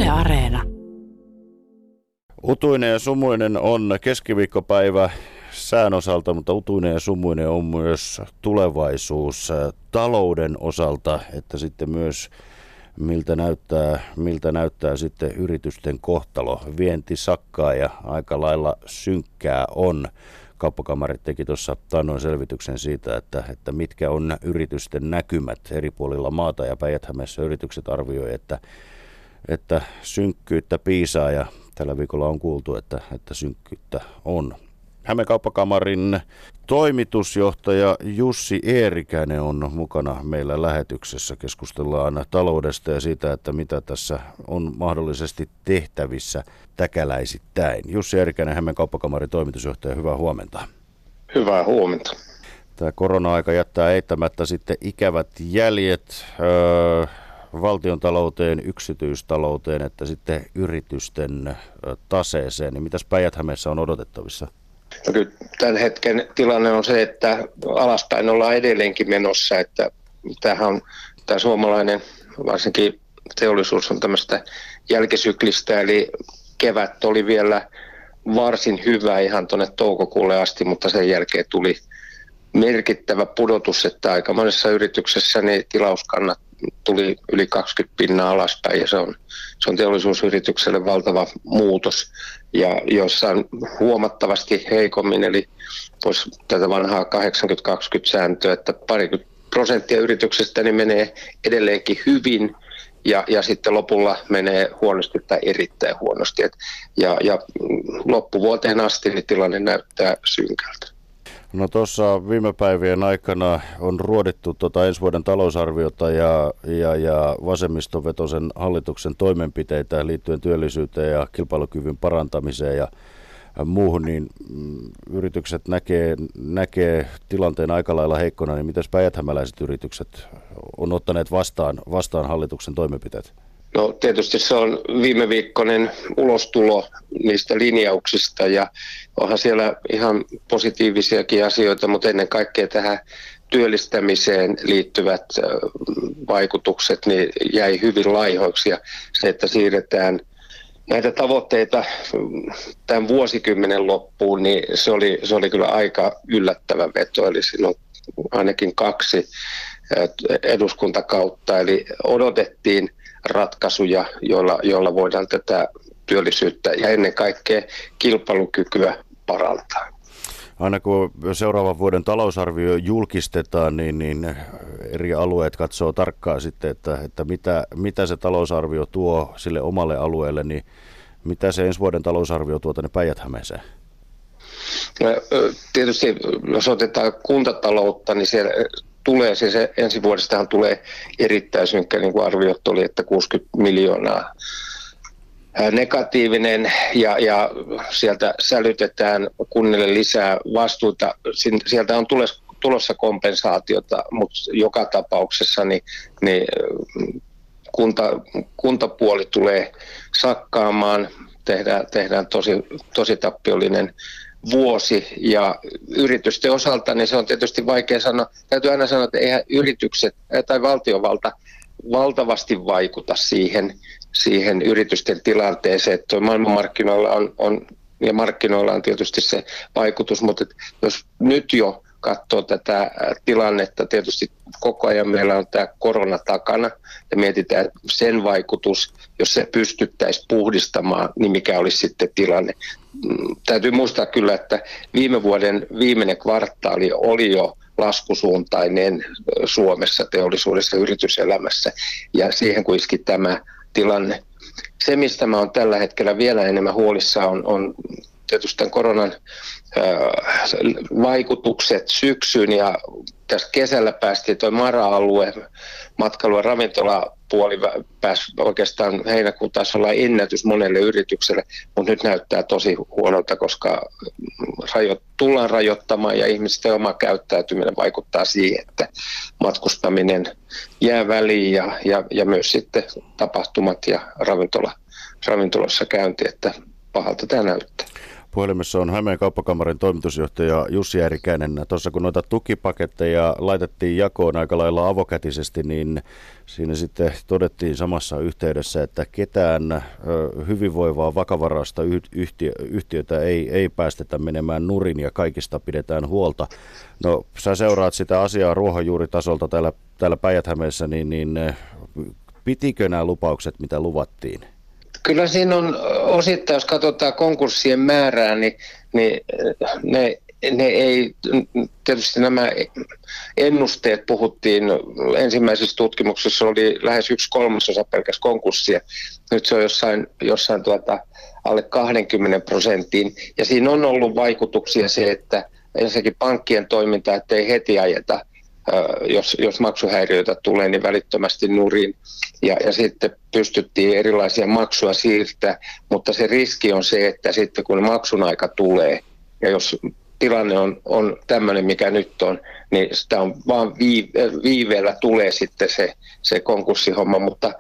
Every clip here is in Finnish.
Yle Areena. Utuinen ja sumuinen on keskiviikkopäivä sään osalta, mutta utuinen ja sumuinen on myös tulevaisuus talouden osalta, että sitten myös miltä näyttää sitten yritysten kohtalo. Vienti sakkaa ja aika lailla synkkää on. Kauppakamari teki tuossa taannoin selvityksen siitä, että mitkä on yritysten näkymät eri puolilla maata, ja Päijät-Hämeessä yritykset arvioi, että synkkyyttä piisaa, ja tällä viikolla on kuultu, että synkkyyttä on. Hämeen kauppakamarin toimitusjohtaja Jussi Eerikäinen on mukana meillä lähetyksessä. Keskustellaan taloudesta ja siitä, että mitä tässä on mahdollisesti tehtävissä täkäläisittäin. Jussi Eerikäinen, Hämeen kauppakamarin toimitusjohtaja, hyvää huomenta. Hyvää huomenta. Tämä korona-aika jättää eittämättä sitten ikävät jäljet valtiontalouteen, yksityistalouteen, että sitten yritysten taseeseen. Niin mitäs Päijät-Hämeessä on odotettavissa? No kyllä tämän hetken tilanne on se, että alaspäin ollaan edelleenkin menossa, että tämä suomalainen, varsinkin teollisuus on tämmöistä jälkisyklistä, eli kevät oli vielä varsin hyvä ihan tuonne toukokuulle asti, mutta sen jälkeen tuli merkittävä pudotus, että aika monessa yrityksessä niin tilauskannat tuli yli 20% alaspäin, ja se on teollisuusyritykselle valtava muutos, ja jossain huomattavasti heikommin, eli voisi tätä vanhaa 80-20-sääntöä, että 20% yrityksestä niin menee edelleenkin hyvin, ja sitten lopulla menee huonosti tai erittäin huonosti, ja loppuvuoteen asti niin tilanne näyttää synkältä. No tuossa viime päivien aikana on ruodittu ensi vuoden talousarviota ja vasemmistovetoisen hallituksen toimenpiteitä liittyen työllisyyteen ja kilpailukyvyn parantamiseen ja muuhun, niin yritykset näkee tilanteen aika lailla heikkona, niin mitäs päijät-hämäläiset yritykset on ottaneet vastaan hallituksen toimenpiteet? No tietysti se on viime viikkoinen ulostulo niistä linjauksista, ja onhan siellä ihan positiivisiakin asioita, mutta ennen kaikkea tähän työllistämiseen liittyvät vaikutukset niin jäi hyvin laihoiksi, ja se, että siirretään näitä tavoitteita tämän vuosikymmenen loppuun, niin se oli kyllä aika yllättävä veto, eli siinä on ainakin 2 eduskuntakautta, eli odotettiin ratkaisuja, joilla voidaan tätä työllisyyttä ja ennen kaikkea kilpailukykyä parantaa. Aina kun seuraavan vuoden talousarvio julkistetaan, niin eri alueet katsoo tarkkaan sitten, että mitä se talousarvio tuo sille omalle alueelle, niin mitä se ensi vuoden talousarvio tuo tänne Päijät-Hämeeseen? No, tietysti jos otetaan kuntataloutta, niin siellä tulee, siis ensi vuodestahan tulee erittäin synkkä, niin kuin arviot oli, että 60 miljoonaa negatiivinen, ja sieltä sälytetään kunnille lisää vastuuta. Sieltä on tulossa kompensaatiota, mutta joka tapauksessa niin kuntapuoli tulee sakkaamaan, tehdään tosi tappiollinen vuosi, ja yritysten osalta niin se on tietysti vaikea sanoa. Täytyy aina sanoa, että eihän yritykset tai valtiovalta valtavasti vaikuta siihen yritysten tilanteeseen. Että maailmanmarkkinoilla on ja markkinoilla on tietysti se vaikutus, mutta jos nyt jo katsoo tätä tilannetta, tietysti koko ajan meillä on tämä korona takana ja mietitään sen vaikutus, jos se pystyttäisiin puhdistamaan, niin mikä olisi sitten tilanne. Täytyy muistaa kyllä, että viime vuoden viimeinen kvartaali oli jo laskusuuntainen Suomessa teollisuudessa ja yrityselämässä, ja siihen kun iski tämä tilanne. Se, mistä mä oon tällä hetkellä vielä enemmän huolissaan, on tietysti tämän koronan vaikutukset syksyyn, ja tässä kesällä päästiin tuo Mara-alue, matkailu- ja ravintolapuoli pääsi oikeastaan heinäkuun taisi olla ennätys monelle yritykselle, mutta nyt näyttää tosi huonolta, koska tullaan rajoittamaan ja ihmisten oma käyttäytyminen vaikuttaa siihen, että matkustaminen jää väliin ja myös sitten tapahtumat ja ravintoloissa käynti, että pahalta tämä näyttää. Puhelimessa on Hämeen kauppakamarin toimitusjohtaja Jussi Järrikäinen. Tuossa kun noita tukipaketteja laitettiin jakoon aika lailla avokätisesti, niin siinä sitten todettiin samassa yhteydessä, että ketään hyvinvoivaa vakavaraista yhtiötä ei päästetä menemään nurin ja kaikista pidetään huolta. No, sä seuraat sitä asiaa ruohonjuuritasolta täällä Päijät-Hämeessä, niin pitikö nämä lupaukset, mitä luvattiin? Kyllä siinä on osittain, jos katsotaan konkurssien määrää, niin ne ei, tietysti nämä ennusteet puhuttiin, ensimmäisessä tutkimuksessa oli lähes 1/3 pelkästään konkurssia. Nyt se on jossain alle 20%. Ja siinä on ollut vaikutuksia se, että ensinnäkin pankkien toiminta, että ei heti ajeta, jos maksuhäiriöitä tulee, niin välittömästi nurin. Ja sitten pystyttiin erilaisia maksuja siirtää, mutta se riski on se, että sitten kun maksun aika tulee, ja jos tilanne on tämmöinen, mikä nyt on, niin sitä on vaan viiveellä tulee sitten se konkurssihomma, mutta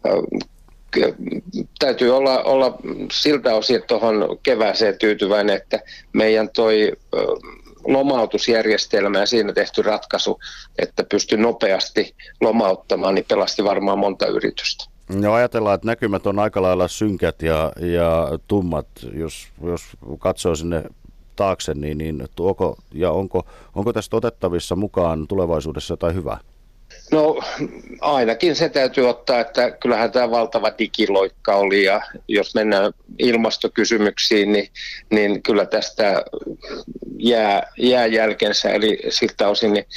täytyy olla siltä osin tuohon kevääseen tyytyväinen, että meidän toi lomautusjärjestelmä ja siinä tehty ratkaisu, että pystyi nopeasti lomauttamaan, niin pelasti varmaan monta yritystä. No ajatellaan, että näkymät on aika lailla synkät ja tummat, jos katsoo sinne taakse, niin onko tästä otettavissa mukaan tulevaisuudessa jotain hyvää? No ainakin se täytyy ottaa, että kyllähän tämä valtava digiloikka oli ja jos mennään ilmastokysymyksiin, niin kyllä tästä jää jälkensä. Eli siltä osin niin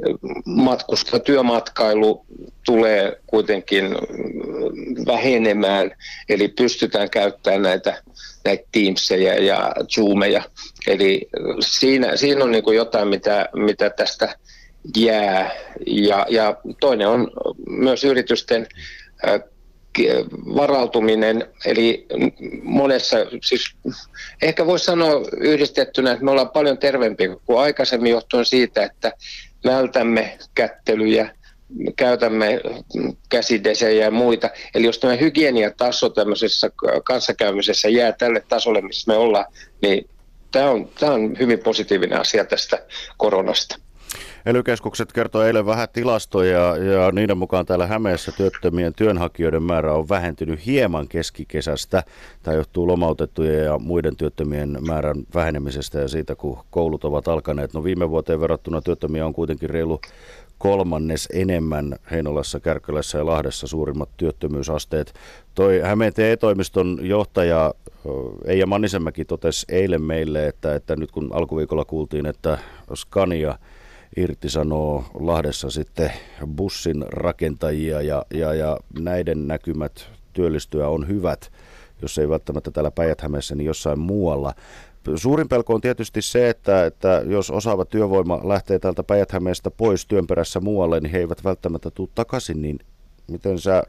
työmatkailu tulee kuitenkin vähenemään, eli pystytään käyttämään näitä Teamseja ja Zoomeja. Eli siinä on niin kuin jotain, mitä tästä jää. Ja toinen on myös yritysten varautuminen, eli monessa, siis ehkä voisi sanoa yhdistettynä, että me ollaan paljon terveempiä kuin aikaisemmin johtuen siitä, että vältämme kättelyjä, käytämme käsidesejä ja muita. Eli jos tämä hygieniataso tämmöisessä kanssakäymisessä jää tälle tasolle, missä me ollaan, niin tämä on hyvin positiivinen asia tästä koronasta. ELY-keskukset kertoi eilen vähän tilastoja ja niiden mukaan täällä Hämeessä työttömien työnhakijoiden määrä on vähentynyt hieman keskikesästä. Tämä johtuu lomautettujen ja muiden työttömien määrän vähenemisestä ja siitä, kun koulut ovat alkaneet. No viime vuoteen verrattuna työttömiä on kuitenkin reilu 1/3 enemmän Heinolassa, Kärkkälässä ja Lahdessa suurimmat työttömyysasteet. Toi Hämeen TE-toimiston johtaja Eija Mannisenmäki totesi eilen meille, että nyt kun alkuviikolla kuultiin, että Scania irtisanoo Lahdessa sitten bussin rakentajia ja näiden näkymät työllistyä on hyvät, jos ei välttämättä täällä Päijät-Hämeessä, niin jossain muualla. Suurin pelko on tietysti se, että jos osaava työvoima lähtee täältä Päijät-Hämeestä pois työn perässä muualle, niin he eivät välttämättä tule takaisin, niin miten sä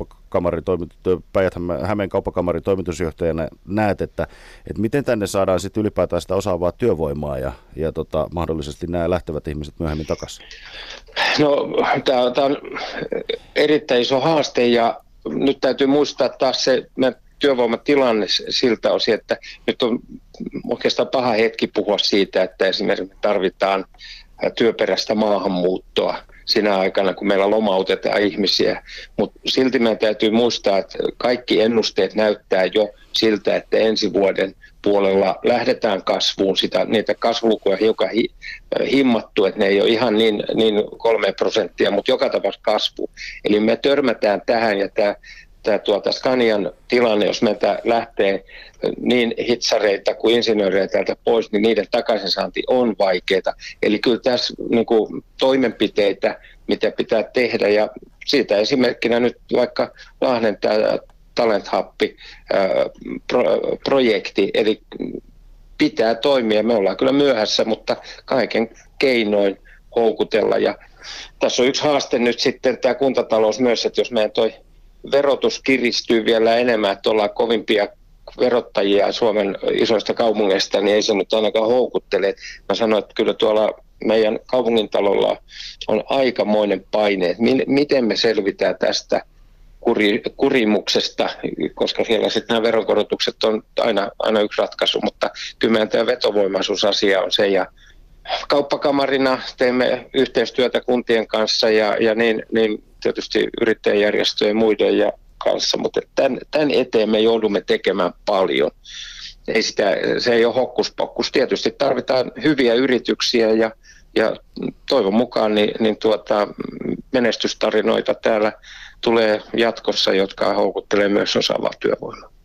Hämeen kauppakamarin toimitusjohtajana näet, että miten tänne saadaan sitten ylipäätään sitä osaavaa työvoimaa ja mahdollisesti nämä lähtevät ihmiset myöhemmin takaisin? No tämä on erittäin iso haaste ja nyt täytyy muistaa taas se työvoimatilanne siltä osin, että nyt on oikeastaan paha hetki puhua siitä, että esimerkiksi tarvitaan työperäistä maahanmuuttoa sinä aikana, kun meillä lomautetaan ihmisiä. Mutta silti meidän täytyy muistaa, että kaikki ennusteet näyttää jo siltä, että ensi vuoden puolella lähdetään kasvuun. Niitä kasvulukuja hiukan himmattu, että ne ei ole ihan niin 3%, mutta joka tapauksessa kasvu. Eli me törmätään tähän ja tämä Scanian tilanne, jos meiltä lähtee niin hitsareita kuin insinöörejä täältä pois, niin niiden takaisinsaanti on vaikeaa. Eli kyllä tässä niin kuin toimenpiteitä, mitä pitää tehdä, ja siitä esimerkkinä nyt vaikka Lahden tämä Talent Hub-projekti, eli pitää toimia. Me ollaan kyllä myöhässä, mutta kaiken keinoin houkutella. Ja tässä on yksi haaste nyt sitten tämä kuntatalous myös, että jos meidän toi verotus kiristyy vielä enemmän, että ollaan kovimpia verottajia Suomen isoista kaupungeista, niin ei se nyt ainakaan houkuttele. Mä sanoin, että kyllä tuolla meidän kaupungintalolla on aikamoinen paine, että miten me selvitään tästä kurimuksesta, koska siellä sitten nämä veronkorotukset on aina yksi ratkaisu, mutta kyllä tämä vetovoimaisuusasia on se, ja kauppakamarina teemme yhteistyötä kuntien kanssa ja niin tietysti yrittäjäjärjestöjen ja muiden kanssa, mutta tämän eteen me joudumme tekemään paljon. Se ei ole hokkuspokkus. Tietysti tarvitaan hyviä yrityksiä ja toivon mukaan menestystarinoita täällä tulee jatkossa, jotka houkuttelee myös osaavaa työvoimaa.